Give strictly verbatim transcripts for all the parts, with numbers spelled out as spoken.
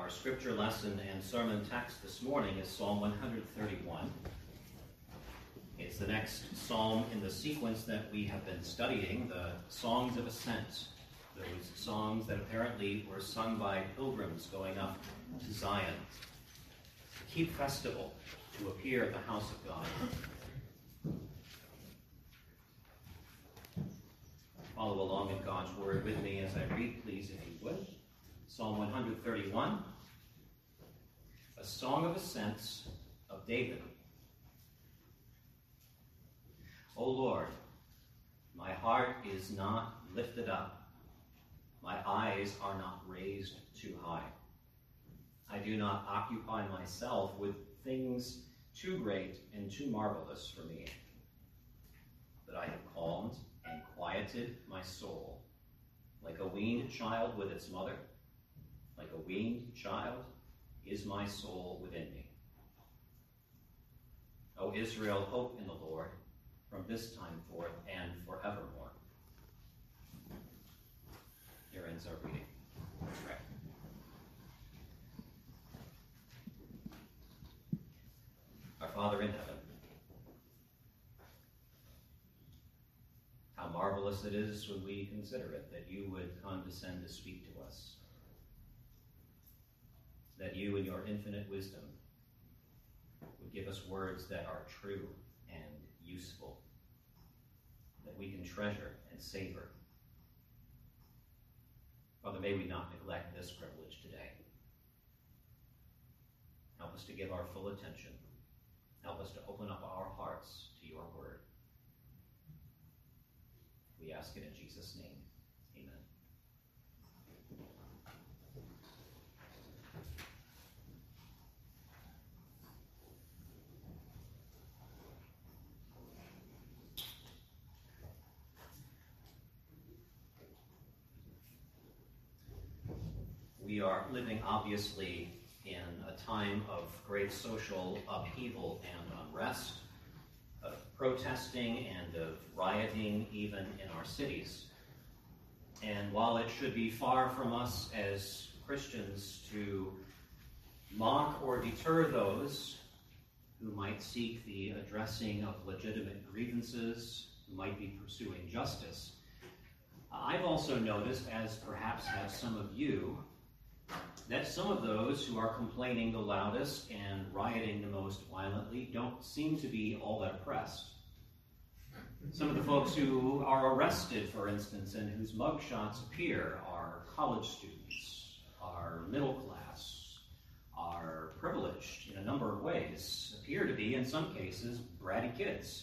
Our scripture lesson and sermon text this morning is Psalm one thirty-one. It's the next psalm in the sequence that we have been studying, the Songs of Ascent, those songs that apparently were sung by pilgrims going up to Zion to keep festival, to appear at the house of God. Follow along in God's word with me as I read, please, if you would. Psalm one thirty-one, a song of ascents of David. O Lord, my heart is not lifted up, my eyes are not raised too high. I do not occupy myself with things too great and too marvelous for me, but I have calmed and quieted my soul, like a weaned child with its mother. Like a weaned child is my soul within me. O Israel, hope in the Lord from this time forth and forevermore. Here ends our reading. Let's pray. Our Father in heaven, how marvelous it is when we consider it that you would condescend to speak to us, that you in your infinite wisdom would give us words that are true and useful, that we can treasure and savor. Father, may we not neglect this privilege today. Help us to give our full attention. Help us to open up our hearts to your word. We ask it in Jesus' name. Amen. We are living, obviously, in a time of great social upheaval and unrest, of protesting and of rioting even in our cities. And while it should be far from us as Christians to mock or deter those who might seek the addressing of legitimate grievances, who might be pursuing justice, I've also noticed, as perhaps have some of you, that some of those who are complaining the loudest and rioting the most violently don't seem to be all that oppressed. Some of the folks who are arrested, for instance, and whose mugshots appear are college students, are middle class, are privileged in a number of ways, appear to be, in some cases, bratty kids.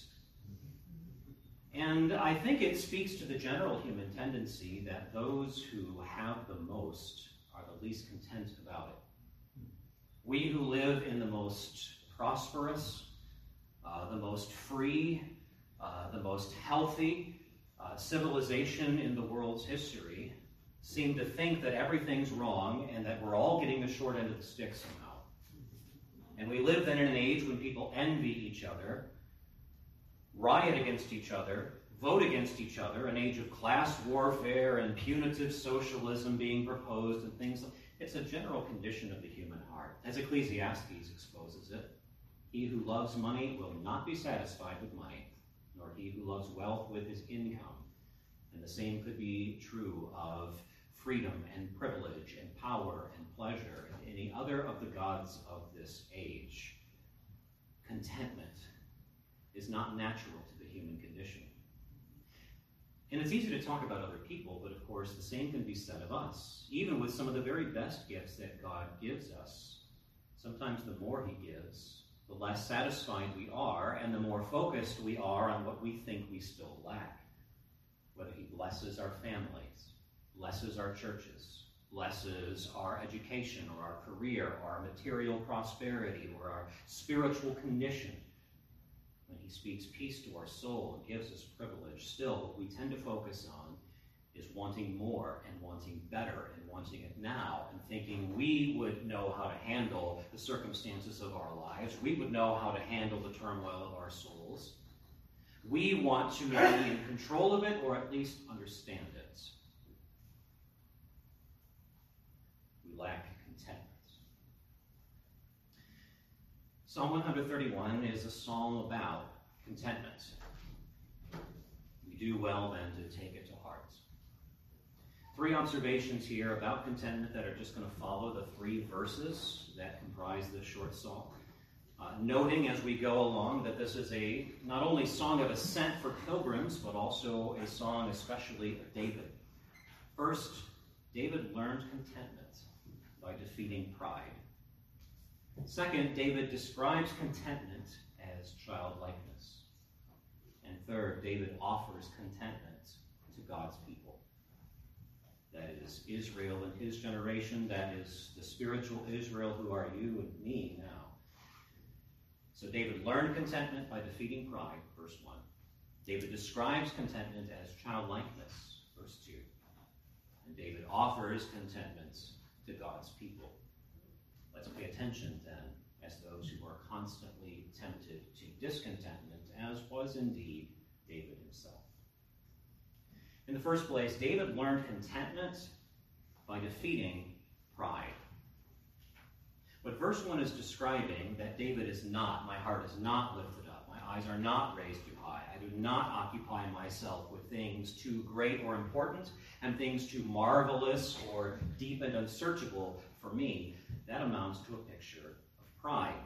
And I think it speaks to the general human tendency that those who have the most are the least content about it. We who live in the most prosperous, uh, the most free, uh, the most healthy uh, civilization in the world's history seem to think that everything's wrong and that we're all getting the short end of the stick somehow. And we live then in an age when people envy each other, riot against each other, vote against each other, an age of class warfare and punitive socialism being proposed and things like that. It's a general condition of the human heart. As Ecclesiastes exposes it, he who loves money will not be satisfied with money, nor he who loves wealth with his income. And the same could be true of freedom and privilege and power and pleasure and any other of the gods of this age. Contentment is not natural to the human condition. And it's easy to talk about other people, but of course the same can be said of us. Even with some of the very best gifts that God gives us, sometimes the more he gives, the less satisfied we are, and the more focused we are on what we think we still lack. Whether he blesses our families, blesses our churches, blesses our education or our career or our material prosperity or our spiritual condition. When he speaks peace to our soul and gives us privilege, still what we tend to focus on is wanting more and wanting better and wanting it now and thinking we would know how to handle the circumstances of our lives. We would know how to handle the turmoil of our souls. We want to be in control of it or at least understand it. We lack contentment. Psalm one thirty-one is a psalm about contentment. We do well then to take it to heart. Three observations here about contentment that are just going to follow the three verses that comprise this short psalm. Uh, noting as we go along that this is a not only song of ascent for pilgrims, but also a song especially of David. First, David learned contentment by defeating pride. Second, David describes contentment as childlikeness. And third, David offers contentment to God's people. That is Israel in his generation. That is the spiritual Israel who are you and me now. So David learned contentment by defeating pride, verse one. David describes contentment as childlikeness, verse two. And David offers contentment to God's people. Let's pay attention then as those who are constantly tempted to discontentment, as was indeed David himself. In the first place, David learned contentment by defeating pride. But verse one is describing that David is not, my heart is not lifted up, my eyes are not raised too high. I do not occupy myself with things too great or important and things too marvelous or deep and unsearchable for me. That amounts to a picture of pride.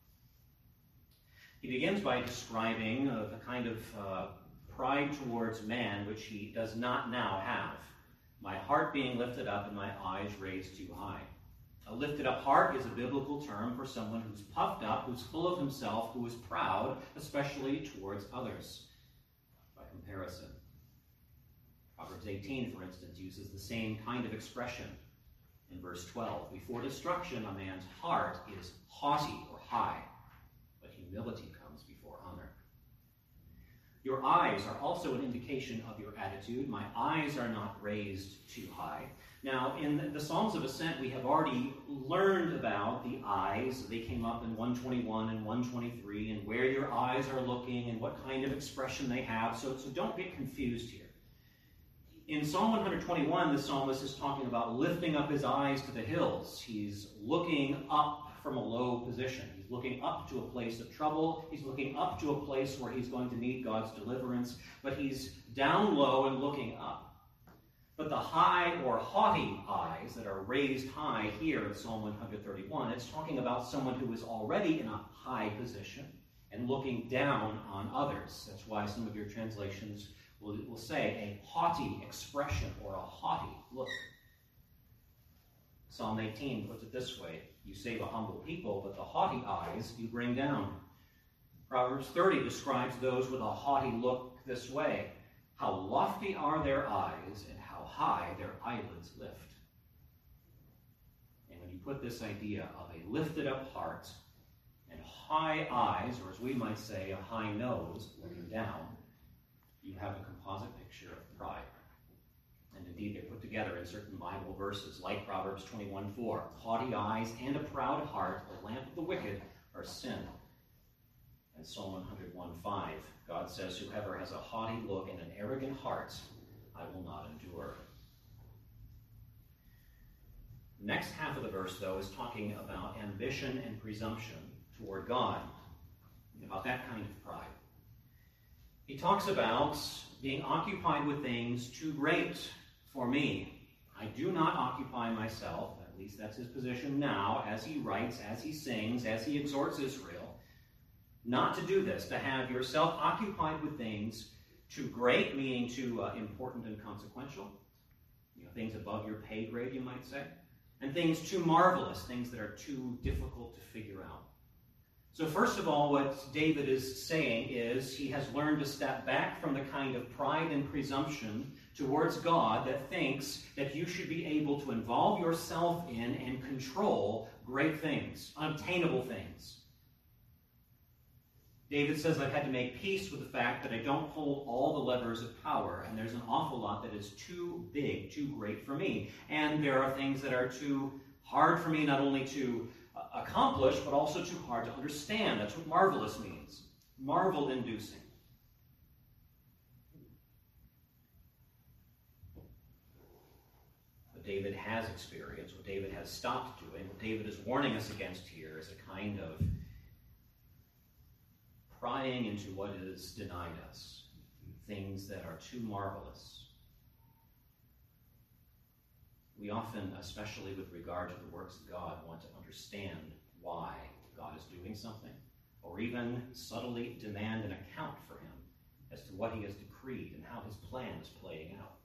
He begins by describing uh, the kind of uh, pride towards man which he does not now have. My heart being lifted up and my eyes raised too high. A lifted up heart is a biblical term for someone who's puffed up, who's full of himself, who is proud, especially towards others, by comparison. Proverbs eighteen, for instance, uses the same kind of expression in verse twelve. Before destruction, a man's heart is haughty or high, but humility comes before honor. Your eyes are also an indication of your attitude. My eyes are not raised too high. Now, in the Psalms of Ascent, we have already learned about the eyes. They came up in one twenty-one and one twenty-three, and where your eyes are looking and what kind of expression they have. So, so don't get confused here. In Psalm one twenty-one, the psalmist is talking about lifting up his eyes to the hills. He's looking up from a low position. He's looking up to a place of trouble. He's looking up to a place where he's going to need God's deliverance. But he's down low and looking up. But the high or haughty eyes that are raised high here in Psalm one thirty-one, it's talking about someone who is already in a high position and looking down on others. That's why some of your translations will, will say a haughty expression or a haughty look. Psalm eighteen puts it this way: you save a humble people, but the haughty eyes you bring down. Proverbs thirty describes those with a haughty look this way: how lofty are their eyes, and how high their eyelids lift. And when you put this idea of a lifted up heart and high eyes, or as we might say, a high nose looking down, you have a composite picture of pride. And indeed, they're put together in certain Bible verses, like Proverbs twenty-one four. Haughty eyes and a proud heart, the lamp of the wicked, are sin. And Psalm one oh one five, God says, whoever has a haughty look and an arrogant heart, I will not endure. The next half of the verse, though, is talking about ambition and presumption toward God, about that kind of pride. He talks about being occupied with things too great for me. I do not occupy myself, at least that's his position now, as he writes, as he sings, as he exhorts Israel, not to do this, to have yourself occupied with things too great, meaning too uh, important and consequential, you know, things above your pay grade, you might say, and things too marvelous, things that are too difficult to figure out. So first of all, what David is saying is he has learned to step back from the kind of pride and presumption towards God that thinks that you should be able to involve yourself in and control great things, unobtainable things. David says, I've had to make peace with the fact that I don't hold all the levers of power, and there's an awful lot that is too big, too great for me. And there are things that are too hard for me not only to uh, accomplish, but also too hard to understand. That's what marvelous means. Marvel-inducing. What David has experienced, what David has stopped doing, what David is warning us against here is a kind of prying into what is denied us, things that are too marvelous. We often, especially with regard to the works of God, want to understand why God is doing something, or even subtly demand an account for him as to what he has decreed and how his plan is playing out.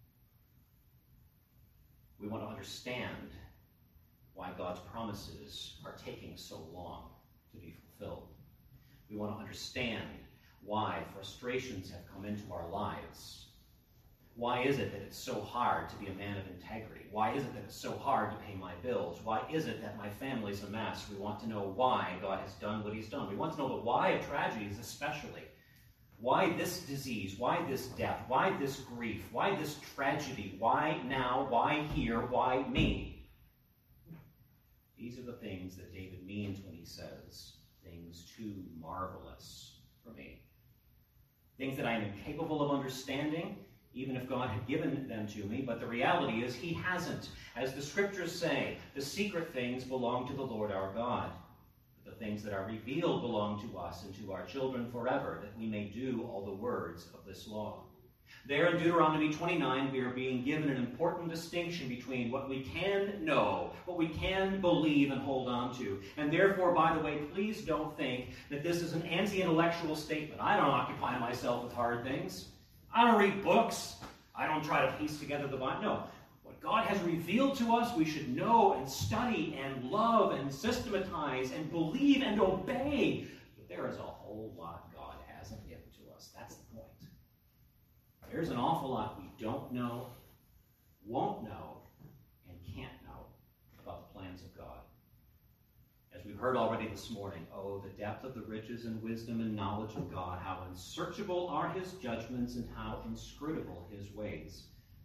We want to understand why God's promises are taking so long to be fulfilled. We want to understand why frustrations have come into our lives. Why is it that it's so hard to be a man of integrity? Why is it that it's so hard to pay my bills? Why is it that my family's a mess? We want to know why God has done what he's done. We want to know the why of tragedies especially. Why this disease? Why this death? Why this grief? Why this tragedy? Why now? Why here? Why me? These are the things that David means when he says, things too marvelous for me. Things that I am incapable of understanding, even if God had given them to me, but the reality is he hasn't. As the scriptures say, the secret things belong to the Lord our God. But the things that are revealed belong to us and to our children forever, that we may do all the words of this law. There in Deuteronomy twenty-nine, we are being given an important distinction between what we can know, what we can believe and hold on to. And therefore, by the way, please don't think that this is an anti-intellectual statement. I don't occupy myself with hard things. I don't read books. I don't try to piece together the Bible. No. What God has revealed to us, we should know and study and love and systematize and believe and obey. But there is a whole lot God hasn't given to us. That's the point. There's an awful lot we don't know, won't know, and can't know about the plans of God. As we've heard already this morning, oh, the depth of the riches and wisdom and knowledge of God, how unsearchable are his judgments and how inscrutable his ways.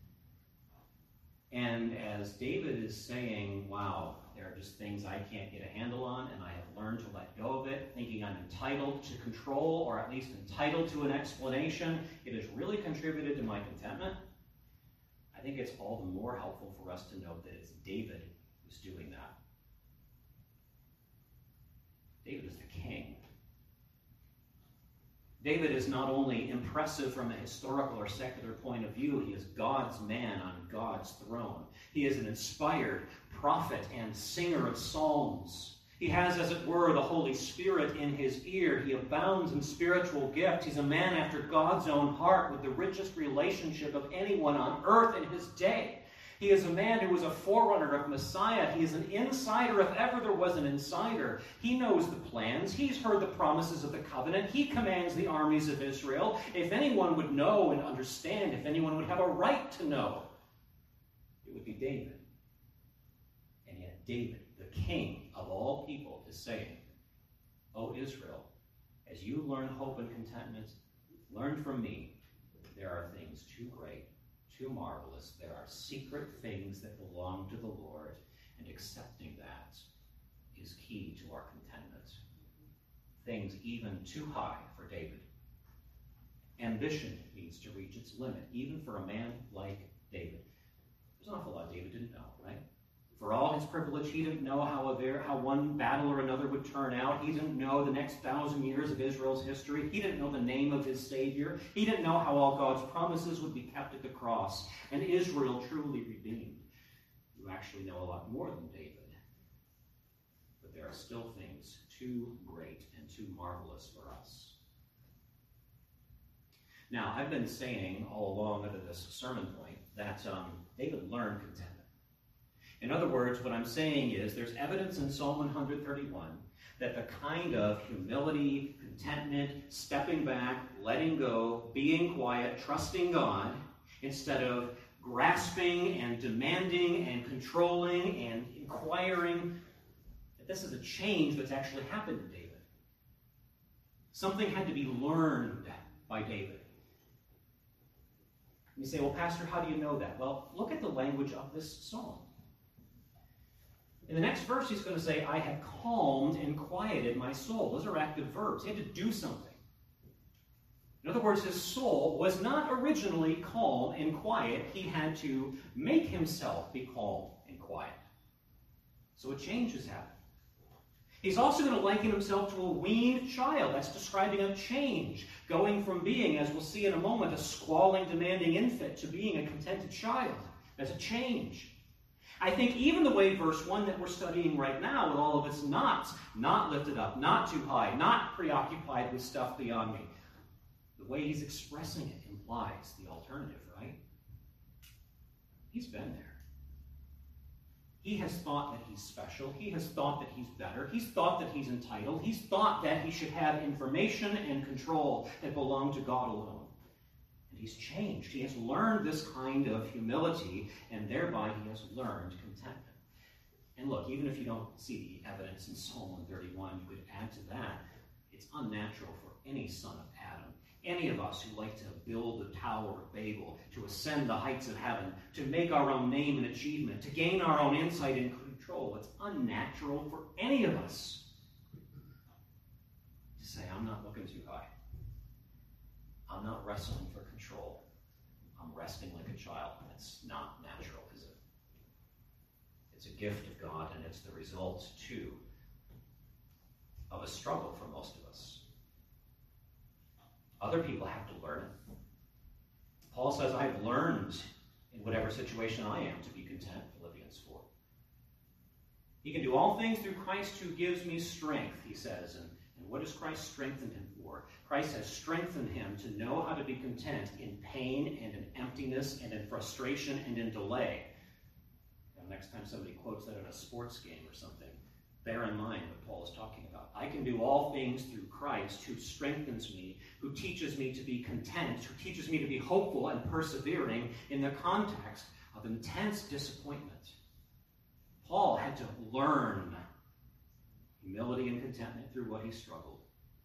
And as David is saying, wow, there are just things I can't get a handle on, and I have learned to let go of it, thinking I'm entitled to control, or at least entitled to an explanation. It has really contributed to my contentment. I think it's all the more helpful for us to note that it's David who's doing that. David is the king. David is not only impressive from a historical or secular point of view, he is God's man on God's throne. He is an inspired prophet and singer of psalms. He has, as it were, the Holy Spirit in his ear. He abounds in spiritual gifts. He's a man after God's own heart with the richest relationship of anyone on earth in his day. He is a man who was a forerunner of Messiah. He is an insider if ever there was an insider. He knows the plans. He's heard the promises of the covenant. He commands the armies of Israel. If anyone would know and understand, if anyone would have a right to know, it would be David. And yet David, the king of all people, is saying, O Israel, as you learn hope and contentment, learn from me, there are things too great, too marvelous. There are secret things that belong to the Lord, and accepting that is key to our contentment. Things even too high for David. Ambition needs to reach its limit, even for a man like David. There's an awful lot David didn't know, right? For all his privilege, he didn't know how, a, how one battle or another would turn out. He didn't know the next thousand years of Israel's history. He didn't know the name of his Savior. He didn't know how all God's promises would be kept at the cross and Israel truly redeemed. You actually know a lot more than David. But there are still things too great and too marvelous for us. Now, I've been saying all along under this sermon point that um, David learned contentment. In other words, what I'm saying is there's evidence in Psalm one thirty-one that the kind of humility, contentment, stepping back, letting go, being quiet, trusting God, instead of grasping and demanding and controlling and inquiring, that this is a change that's actually happened to David. Something had to be learned by David. You say, well, Pastor, how do you know that? Well, look at the language of this psalm. In the next verse, he's going to say, I have calmed and quieted my soul. Those are active verbs. He had to do something. In other words, his soul was not originally calm and quiet. He had to make himself be calm and quiet. So a change has happened. He's also going to liken himself to a weaned child. That's describing a change, going from being, as we'll see in a moment, a squalling, demanding infant to being a contented child. That's a change. I think even the way verse one that we're studying right now, with all of its nots, not lifted up, not too high, not preoccupied with stuff beyond me, the way he's expressing it implies the alternative, right? He's been there. He has thought that he's special. He has thought that he's better. He's thought that he's entitled. He's thought that he should have information and control that belong to God alone. And he's changed. He has learned this kind of humility, and thereby he has learned contentment. And look, even if you don't see the evidence in Psalm one thirty-one, you could add to that, it's unnatural for any son of Adam, any of us who like to build the Tower of Babel, to ascend the heights of heaven, to make our own name and achievement, to gain our own insight and control. It's unnatural for any of us to say, I'm not looking too high. I'm not wrestling for control. I'm resting like a child. It's not natural, is it? It's a gift of God, and it's the result, too, of a struggle for most of us. Other people have to learn it. Paul says, I've learned in whatever situation I am to be content, Philippians four. He can do all things through Christ who gives me strength, he says. And, and what has Christ strengthened him for? Christ has strengthened him to know how to be content in pain and in emptiness and in frustration and in delay. And next time somebody quotes that at a sports game or something, bear in mind what Paul is talking about. I can do all things through Christ who strengthens me, who teaches me to be content, who teaches me to be hopeful and persevering in the context of intense disappointment. Paul had to learn humility and contentment through what he struggled.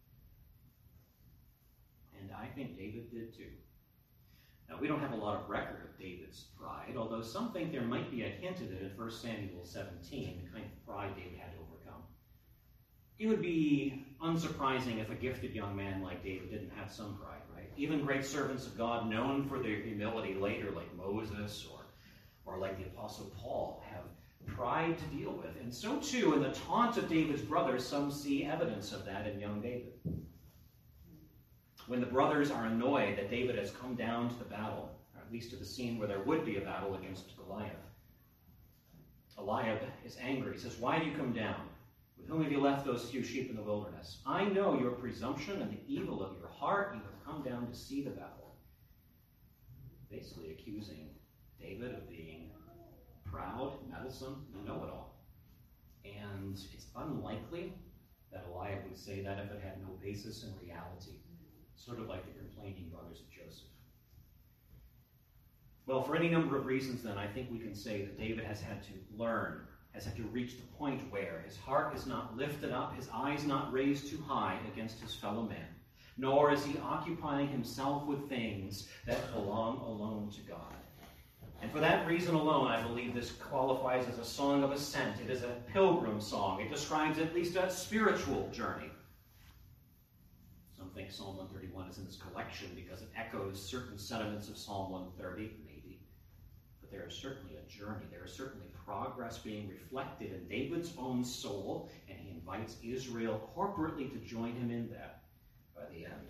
And I think David did too. Now, we don't have a lot of record of David's pride, although some think there might be a hint of it in First Samuel seventeen, the kind of pride David had to overcome. It would be unsurprising if a gifted young man like David didn't have some pride, right? Even great servants of God known for their humility later, like Moses or, or like the Apostle Paul, have pride to deal with. And so too, in the taunt of David's brothers, some see evidence of that in young David. When the brothers are annoyed that David has come down to the battle, or at least to the scene where there would be a battle against Goliath, Eliab is angry. He says, why have you come down? With whom have you left those few sheep in the wilderness? I know your presumption and the evil of your heart. You have come down to see the battle. Basically accusing David of being proud, meddlesome, you know it all. And it's unlikely that Eliab would say that if it had no basis in reality. Sort of like the complaining brothers of Joseph. Well, for any number of reasons, then, I think we can say that David has had to learn, has had to reach the point where his heart is not lifted up, his eyes not raised too high against his fellow man, nor is he occupying himself with things that belong alone to God. And for that reason alone, I believe this qualifies as a song of ascent. It is a pilgrim song. It describes at least a spiritual journey. Some think Psalm one thirty-one is in this collection because it echoes certain sentiments of Psalm one thirty, maybe. But there is certainly a journey. There is certainly progress being reflected in David's own soul, and he invites Israel corporately to join him in that by the end.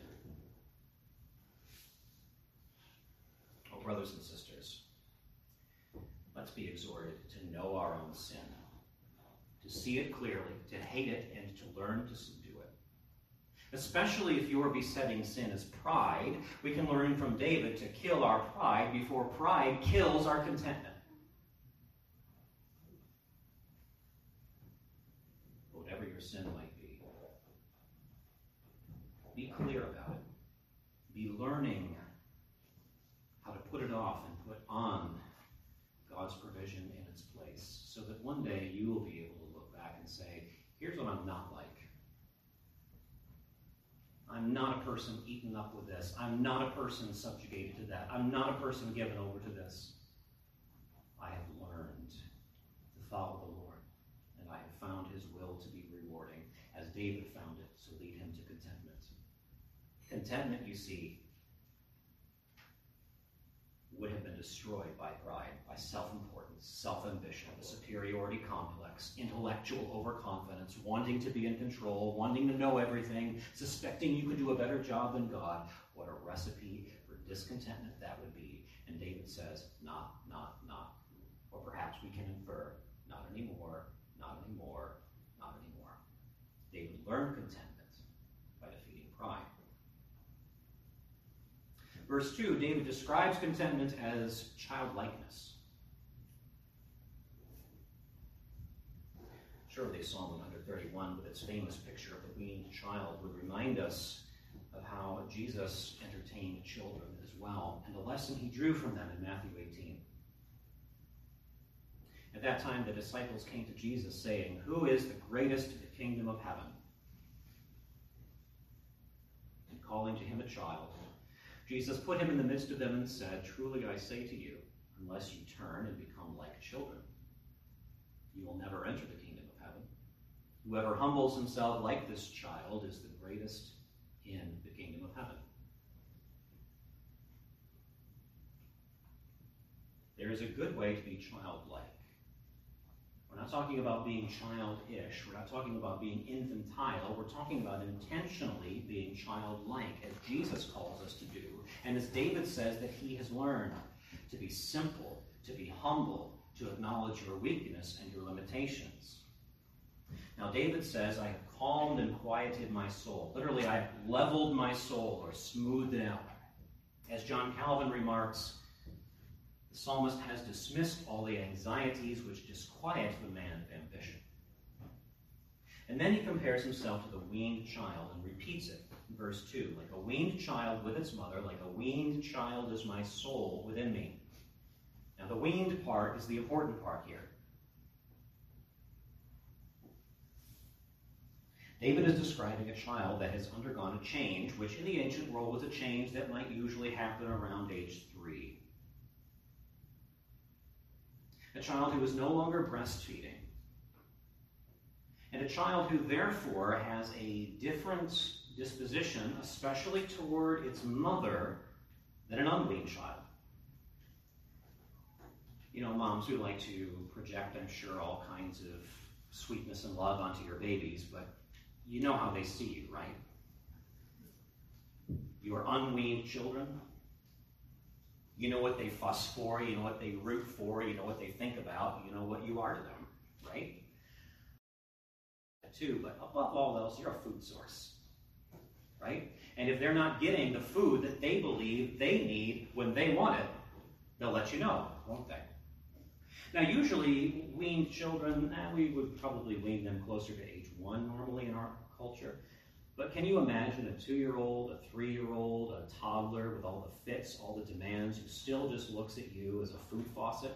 Oh, brothers and sisters, let's be exhorted to know our own sin, to see it clearly, to hate it, and to learn to subdue it. Especially if your besetting sin is pride, we can learn from David to kill our pride before pride kills our contentment. Whatever your sin might be, be clear about it. Be learning how to put it off and put on God's provision in its place, so that one day you will be able to look back and say, here's what I'm not like. I'm not a person eaten up with this. I'm not a person subjugated to that. I'm not a person given over to this. I have learned to follow the Lord, and I have found his will to be rewarding, as David found it to lead him to contentment. Contentment, you see, would have been destroyed by pride, by self-importance, self-ambition, the superiority complex, intellectual overconfidence, wanting to be in control, wanting to know everything, suspecting you could do a better job than God. What a recipe for discontentment that would be. And David says, not, not, not. Or perhaps we can infer, not anymore, not anymore, not anymore. David learned contentment by defeating pride. Verse two, David describes contentment as childlikeness. Surely Psalm one thirty-one, with its famous picture of the weaned child, would remind us of how Jesus entertained children as well, and the lesson he drew from them in Matthew eighteen. At that time, the disciples came to Jesus, saying, "Who is the greatest in the kingdom of heaven?" And calling to him a child, Jesus put him in the midst of them and said, "Truly I say to you, unless you turn and become like children, you will never enter the kingdom of heaven. Whoever humbles himself like this child is the greatest in the kingdom of heaven." There is a good way to be childlike. We're not talking about being childish. We're not talking about being infantile. We're talking about intentionally being childlike, as Jesus calls us to do, and as David says that he has learned to be simple, to be humble, to acknowledge your weakness and your limitations. Now, David says, "I have calmed and quieted my soul." Literally, I have leveled my soul or smoothed it out. As John Calvin remarks, the psalmist has dismissed all the anxieties which disquiet the man of ambition. And then he compares himself to the weaned child and repeats it in verse two. "Like a weaned child with its mother, like a weaned child is my soul within me." Now, the weaned part is the important part here. David is describing a child that has undergone a change, which in the ancient world was a change that might usually happen around age three. A child who is no longer breastfeeding. And a child who therefore has a different disposition, especially toward its mother, than an unweaned child. You know, moms who like to project, I'm sure, all kinds of sweetness and love onto your babies, but you know how they see you, right? Your unweaned children, you know what they fuss for, you know what they root for, you know what they think about, you know what you are to them, right? Too, but above all else, you're a food source, right? And if they're not getting the food that they believe they need when they want it, they'll let you know, won't they? Now, usually, weaned children, eh, we would probably wean them closer to age one normally in our culture. But can you imagine a two-year-old, a three-year-old, a toddler with all the fits, all the demands, who still just looks at you as a food faucet?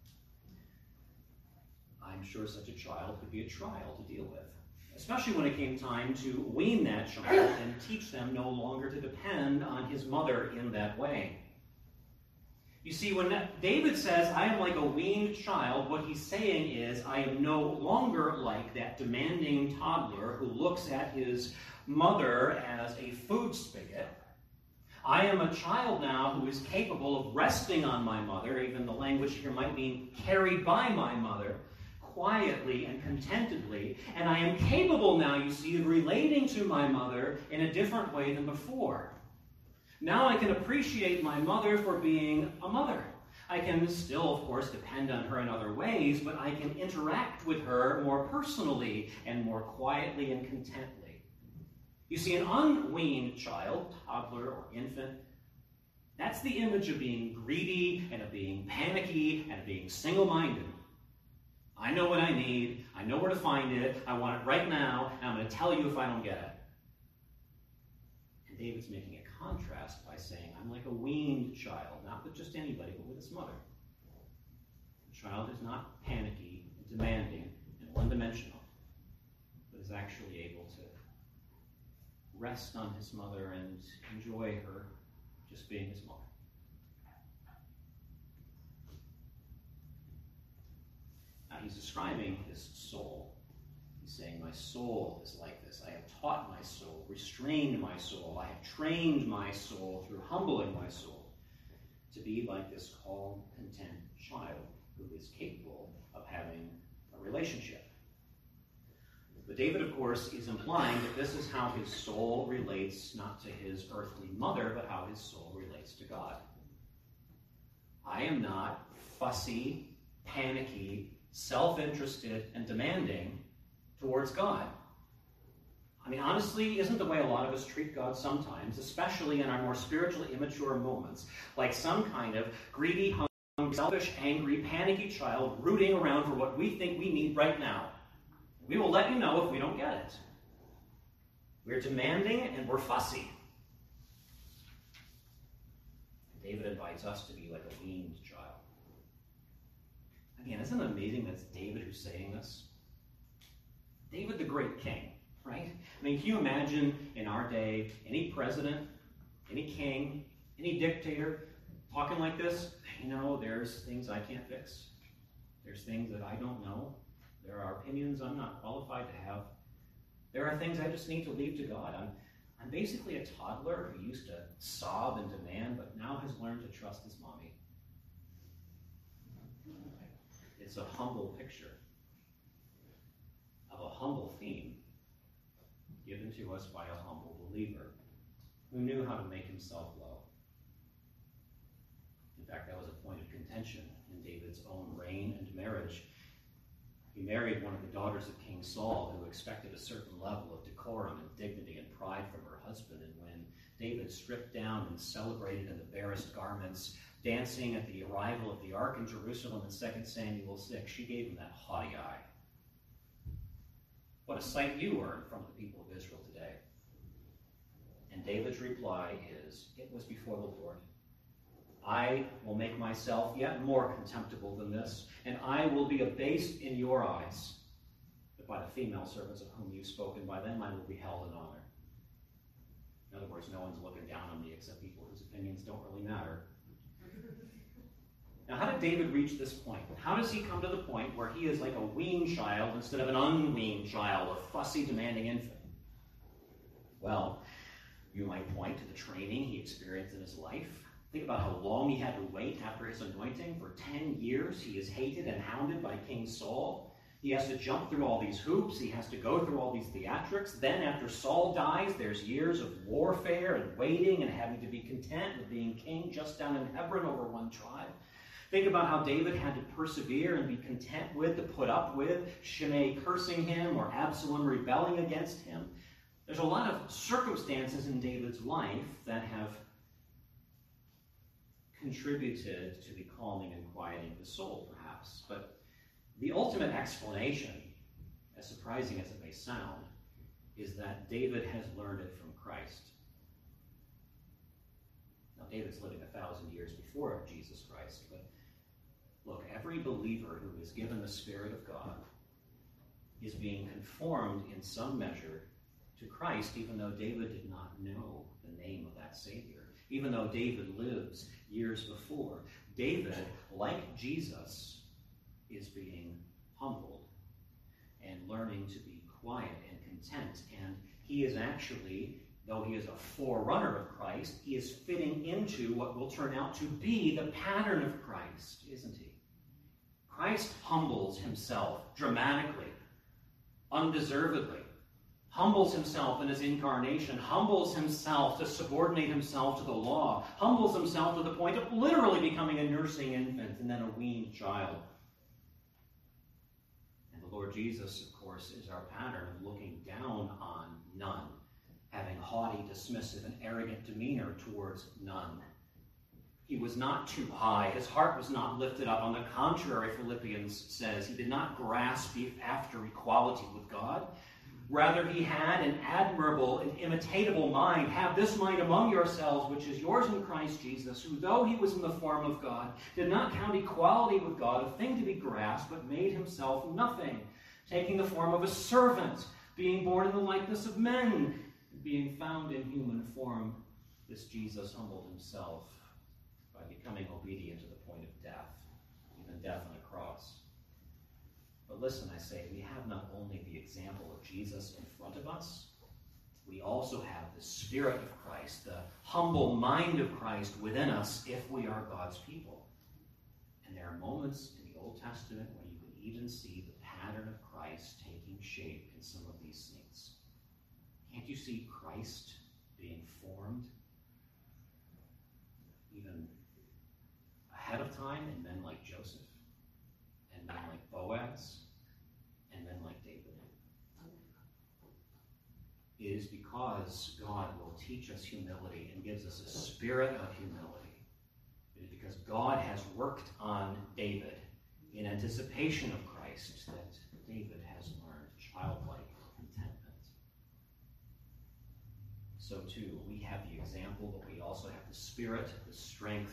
I'm sure such a child could be a trial to deal with, especially when it came time to wean that child and teach them no longer to depend on his mother in that way. You see, when David says, "I am like a weaned child," what he's saying is, I am no longer like that demanding toddler who looks at his mother as a food spigot. I am a child now who is capable of resting on my mother, even the language here might mean carried by my mother, quietly and contentedly, and I am capable now, you see, of relating to my mother in a different way than before. Now I can appreciate my mother for being a mother. I can still, of course, depend on her in other ways, but I can interact with her more personally and more quietly and contently. You see, an unweaned child, toddler or infant, that's the image of being greedy and of being panicky and of being single-minded. I know what I need, I know where to find it, I want it right now, and I'm going to tell you if I don't get it. And David's making a contrast by saying, I'm like a weaned child, not with just anybody, but with his mother. The child is not panicky, and demanding, and one-dimensional, but is actually able to rest on his mother and enjoy her just being his mother. Now he's describing his soul. He's saying, my soul is like this. I have taught my soul, restrained my soul. I have trained my soul through humbling my soul. to be like this calm, content child who is capable of having a relationship. But David, of course, is implying that this is how his soul relates not to his earthly mother, but how his soul relates to God. I am not fussy, panicky, self-interested, and demanding towards God. I mean, honestly, isn't the way a lot of us treat God sometimes, especially in our more spiritually immature moments, like some kind of greedy, hungry, selfish, angry, panicky child rooting around for what we think we need right now? We will let you know if we don't get it. We're demanding and we're fussy. David invites us to be like a weaned child. Again, isn't it amazing that it's David who's saying this? David the great king, right? I mean, can you imagine in our day any president, any king, any dictator talking like this? You know, there's things I can't fix. There's things that I don't know. There are opinions I'm not qualified to have. There are things I just need to leave to God. I'm, I'm basically a toddler who used to sob and demand, but now has learned to trust his mommy. It's a humble picture of a humble theme given to us by a humble believer who knew how to make himself low. In fact, that was a point of contention in David's own reign and marriage. He married one of the daughters of King Saul, who expected a certain level of decorum and dignity and pride from her husband. And when David stripped down and celebrated in the barest garments, dancing at the arrival of the ark in Jerusalem in Second Samuel six, she gave him that haughty eye. What a sight you were in front of the people of Israel today. And David's reply is, it was before the Lord. I will make myself yet more contemptible than this, and I will be abased in your eyes. But by the female servants of whom you've spoken, by them I will be held in honor. In other words, no one's looking down on me except people whose opinions don't really matter. Now, how did David reach this point? How does he come to the point where he is like a weaned child instead of an unweaned child, a fussy, demanding infant? Well, you might point to the training he experienced in his life. Think about how long he had to wait after his anointing. For ten years, he is hated and hounded by King Saul. He has to jump through all these hoops. He has to go through all these theatrics. Then, after Saul dies, there's years of warfare and waiting and having to be content with being king just down in Hebron over one tribe. Think about how David had to persevere and be content with, to put up with, Shimei cursing him or Absalom rebelling against him. There's a lot of circumstances in David's life that have contributed to the calming and quieting of the soul, perhaps. But the ultimate explanation, as surprising as it may sound, is that David has learned it from Christ. Now, David's living a thousand years before Jesus Christ, but look, every believer who is given the Spirit of God is being conformed in some measure to Christ, even though David did not know the name of that Savior. Even though David lives years before, David, like Jesus, is being humbled and learning to be quiet and content. And he is actually, though he is a forerunner of Christ, he is fitting into what will turn out to be the pattern of Christ, isn't he? Christ humbles himself dramatically, undeservedly, humbles himself in his incarnation, humbles himself to subordinate himself to the law, humbles himself to the point of literally becoming a nursing infant and then a weaned child. And the Lord Jesus, of course, is our pattern of looking down on none, having haughty, dismissive, and arrogant demeanor towards none. He was not too high. His heart was not lifted up. On the contrary, Philippians says, he did not grasp after equality with God. Rather, he had an admirable and imitatable mind. Have this mind among yourselves, which is yours in Christ Jesus, who, though he was in the form of God, did not count equality with God a thing to be grasped, but made himself nothing, taking the form of a servant, being born in the likeness of men, being found in human form. This Jesus humbled himself by becoming obedient to the point of death, even death on a cross. But listen, I say, we have not only the example of Jesus in front of us, we also have the Spirit of Christ, the humble mind of Christ within us if we are God's people. And there are moments in the Old Testament where you can even see the pattern of Christ taking shape in some of these things. Can't you see Christ being formed even ahead of time in men like Joseph, and men like Boaz, and men like David? It is because God will teach us humility and gives us a spirit of humility. It is because God has worked on David in anticipation of Christ that David has learned childlike contentment. So too, we have the example, but we also have the spirit, the strength.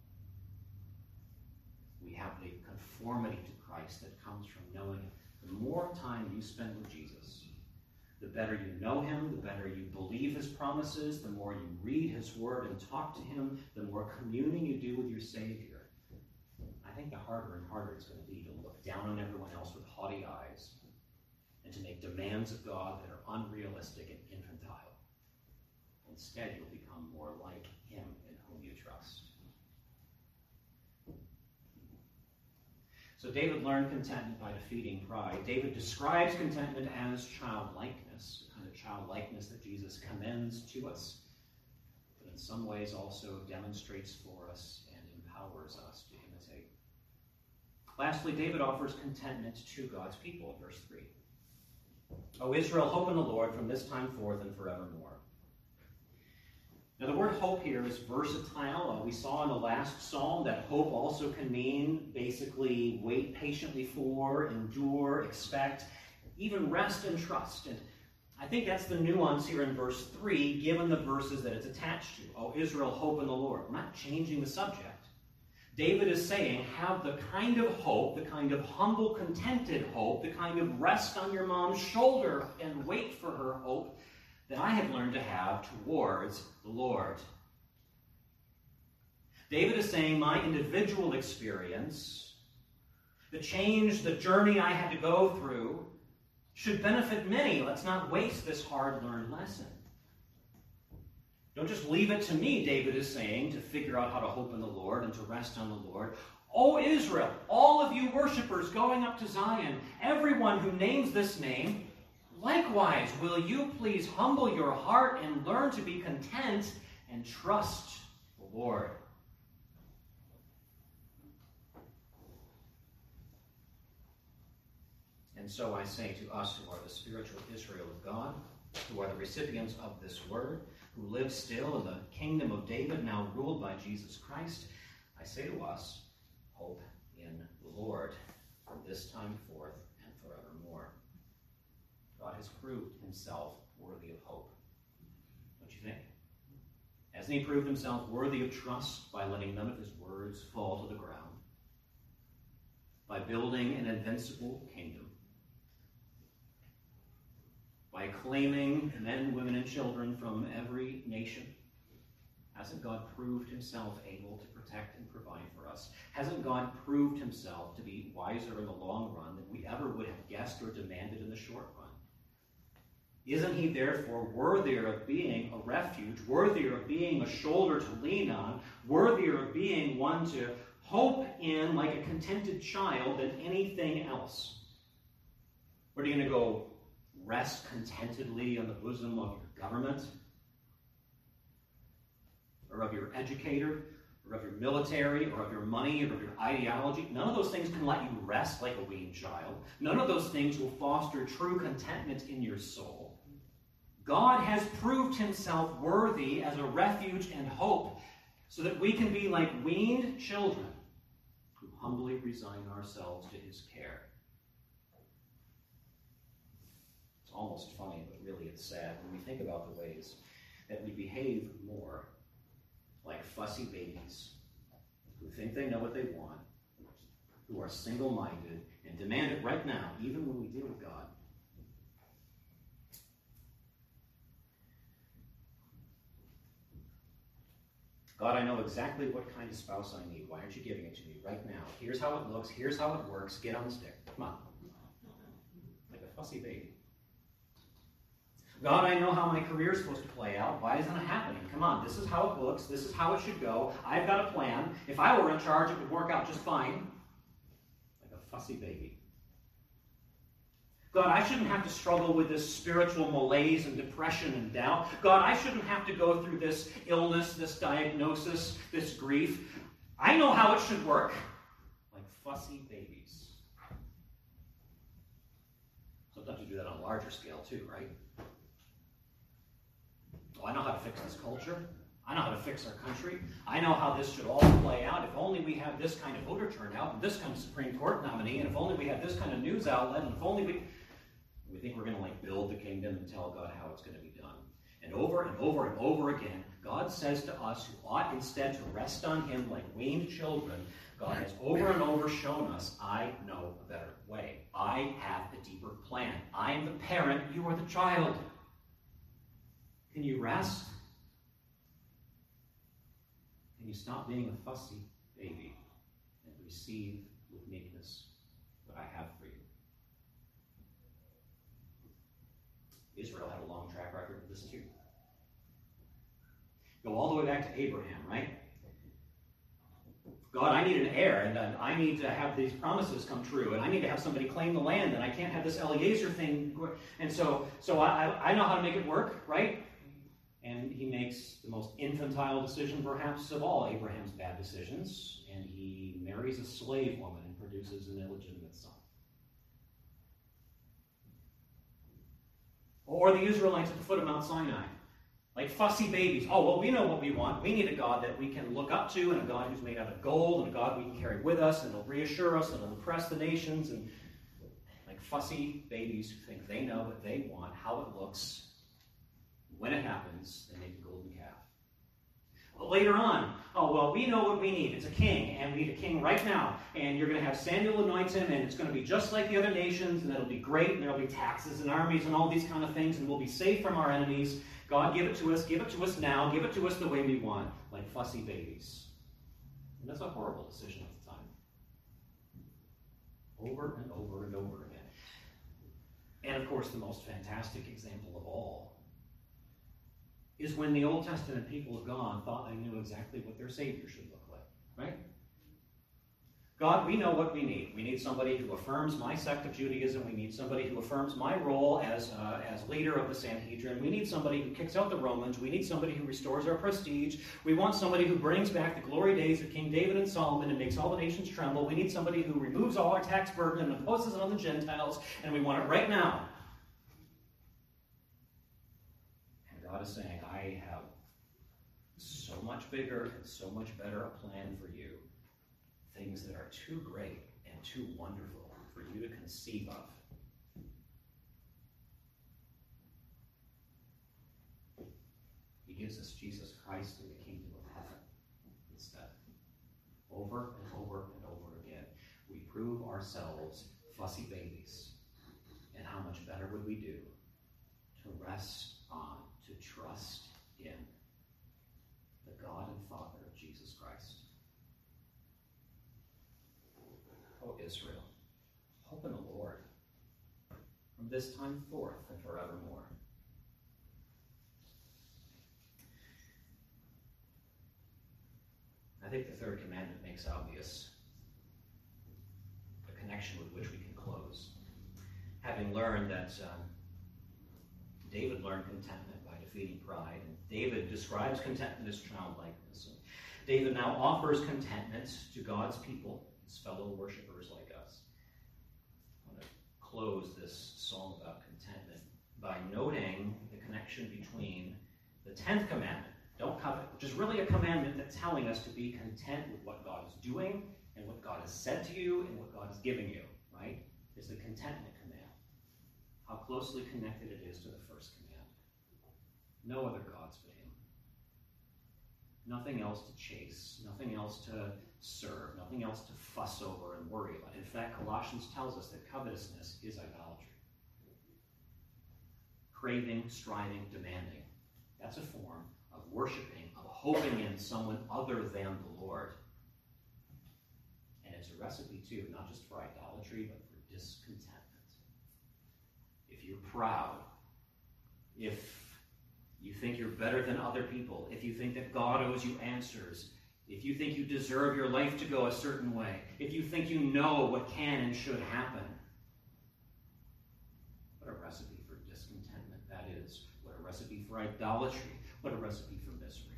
We have the conformity to Christ that comes from knowing him. The more time you spend with Jesus, the better you know him, the better you believe his promises, the more you read his word and talk to him, the more communing you do with your Savior. I think the harder and harder it's going to be to look down on everyone else with haughty eyes and to make demands of God that are unrealistic and infantile. Instead, you'll become more like him in whom you trust. So David learned contentment by defeating pride. David describes contentment as childlikeness, the kind of childlikeness that Jesus commends to us, but in some ways also demonstrates for us and empowers us to imitate. Lastly, David offers contentment to God's people in verse three. O Israel, hope in the Lord from this time forth and forevermore. Now, the word hope here is versatile. Uh, we saw in the last psalm that hope also can mean basically wait patiently for, endure, expect, even rest and trust. And I think that's the nuance here in verse three, given the verses that it's attached to. O Israel, hope in the Lord. We're not changing the subject. David is saying, have the kind of hope, the kind of humble, contented hope, the kind of rest on your mom's shoulder and wait for her hope that I have learned to have towards the Lord. David is saying my individual experience, the change, the journey I had to go through, should benefit many. Let's not waste this hard-learned lesson. Don't just leave it to me, David is saying, to figure out how to hope in the Lord and to rest on the Lord. O Israel, all of you worshipers going up to Zion, everyone who names this name, likewise, will you please humble your heart and learn to be content and trust the Lord. And so I say to us who are the spiritual Israel of God, who are the recipients of this word, who live still in the kingdom of David, now ruled by Jesus Christ, I say to us, hope in the Lord from this time forth and forevermore. God has proved himself worthy of hope. Don't you think? Hasn't he proved himself worthy of trust by letting none of his words fall to the ground? By building an invincible kingdom? By claiming men, women, and children from every nation? Hasn't God proved himself able to protect and provide for us? Hasn't God proved himself to be wiser in the long run than we ever would have guessed or demanded in the short run? Isn't he therefore worthier of being a refuge, worthier of being a shoulder to lean on, worthier of being one to hope in like a contented child than anything else? What are you going to go rest contentedly on the bosom of your government? Or of your educator? Or of your military? Or of your money? Or of your ideology? None of those things can let you rest like a weaned child. None of those things will foster true contentment in your soul. God has proved himself worthy as a refuge and hope so that we can be like weaned children who humbly resign ourselves to his care. It's almost funny, but really it's sad when we think about the ways that we behave more like fussy babies who think they know what they want, who are single-minded and demand it right now, even when we deal with God. God, I know exactly what kind of spouse I need. Why aren't you giving it to me right now? Here's how it looks. Here's how it works. Get on the stick. Come on. Like a fussy baby. God, I know how my career is supposed to play out. Why isn't it happening? Come on, this is how it looks. This is how it should go. I've got a plan. If I were in charge, it would work out just fine. Like a fussy baby. God, I shouldn't have to struggle with this spiritual malaise and depression and doubt. God, I shouldn't have to go through this illness, this diagnosis, this grief. I know how it should work. Like fussy babies. Sometimes you do that on a larger scale too, right? Oh, I know how to fix this culture. I know how to fix our country. I know how this should all play out. If only we have this kind of voter turnout, and this kind of Supreme Court nominee, and if only we have this kind of news outlet, and if only we... We think we're going to like build the kingdom and tell God how it's going to be done. And over and over and over again, God says to us who ought instead to rest on him like weaned children, God has over and over shown us, I know a better way. I have a deeper plan. I am the parent, you are the child. Can you rest? Can you stop being a fussy baby and receive with meekness what I have for you? Israel had a long track record of this too. Go all the way back to Abraham, right? God, I need an heir, and uh, I need to have these promises come true, and I need to have somebody claim the land, and I can't have this Eliezer thing. And so, so I, I know how to make it work, right? And he makes the most infantile decision, perhaps, of all Abraham's bad decisions, and he marries a slave woman and produces an illegitimate son. Or the Israelites at the foot of Mount Sinai, like fussy babies. Oh, well, we know what we want. We need a God that we can look up to, and a God who's made out of gold, and a God we can carry with us, and it'll reassure us, and it'll impress the nations, and like fussy babies who think they know what they want, how it looks. When it happens, they make a golden calf. Well, later on, oh, well, we know what we need. It's a king, and we need a king right now. And you're going to have Samuel anoint him, and it's going to be just like the other nations, and it'll be great, and there'll be taxes and armies and all these kind of things, and we'll be safe from our enemies. God, give it to us. Give it to us now. Give it to us the way we want, like fussy babies. And that's a horrible decision at the time. Over and over and over again. And, of course, the most fantastic example of all is when the Old Testament people of God thought they knew exactly what their Savior should look like, right? God, we know what we need. We need somebody who affirms my sect of Judaism. We need somebody who affirms my role as, uh, as leader of the Sanhedrin. We need somebody who kicks out the Romans. We need somebody who restores our prestige. We want somebody who brings back the glory days of King David and Solomon and makes all the nations tremble. We need somebody who removes all our tax burden and imposes it on the Gentiles, and we want it right now. And God is saying, I have so much bigger and so much better a plan for you. Things that are too great and too wonderful for you to conceive of. He gives us Jesus Christ in the kingdom of heaven instead. Over and over and over again, we prove ourselves fussy babies. And how much better would we do to rest on, to trust in the God and Father of Jesus Christ. O Israel, hope in the Lord from this time forth and forevermore. I think the third commandment makes obvious the connection with which we can close. Having learned that um, David learned contentment by defeating pride, and David describes contentment as childlikeness. And David now offers contentment to God's people, his fellow worshipers like us. I want to close this song about contentment by noting the connection between the tenth commandment, don't covet, which is really a commandment that's telling us to be content with what God is doing and what God has said to you and what God is giving you, right? Is the contentment command. How closely connected it is to the first command. No other gods but him. Nothing else to chase, nothing else to serve, nothing else to fuss over and worry about. In fact, Colossians tells us that covetousness is idolatry. Craving, striving, demanding. That's a form of worshiping, of hoping in someone other than the Lord. And it's a recipe, too, not just for idolatry, but for discontentment. If you're proud, if you think you're better than other people, if you think that God owes you answers, if you think you deserve your life to go a certain way, if you think you know what can and should happen, what a recipe for discontentment that is. What a recipe for idolatry. What a recipe for misery.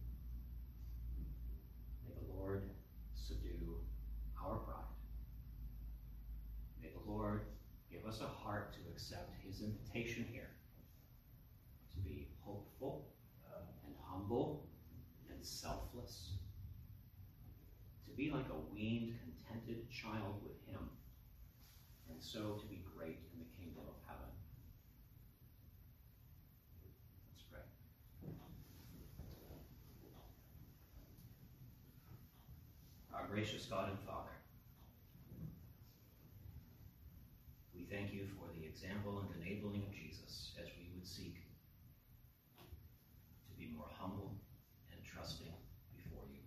May the Lord subdue our pride. May the Lord give us a heart to accept his invitation here, to be hopeful and humble and selfless, to be like a weaned, contented child with him, and so to be great in the kingdom of heaven. Let's pray. Our gracious God and Father, we thank you for the example and enabling of Jesus as we would seek to be more humble and trusting before you.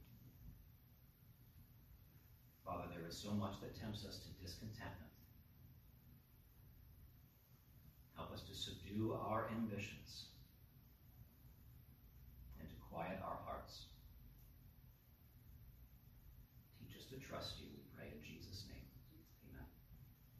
Father, there is so much that tempts us to discontentment. Help us to subdue our ambitions and to quiet our hearts. Teach us to trust you, we pray in Jesus' name.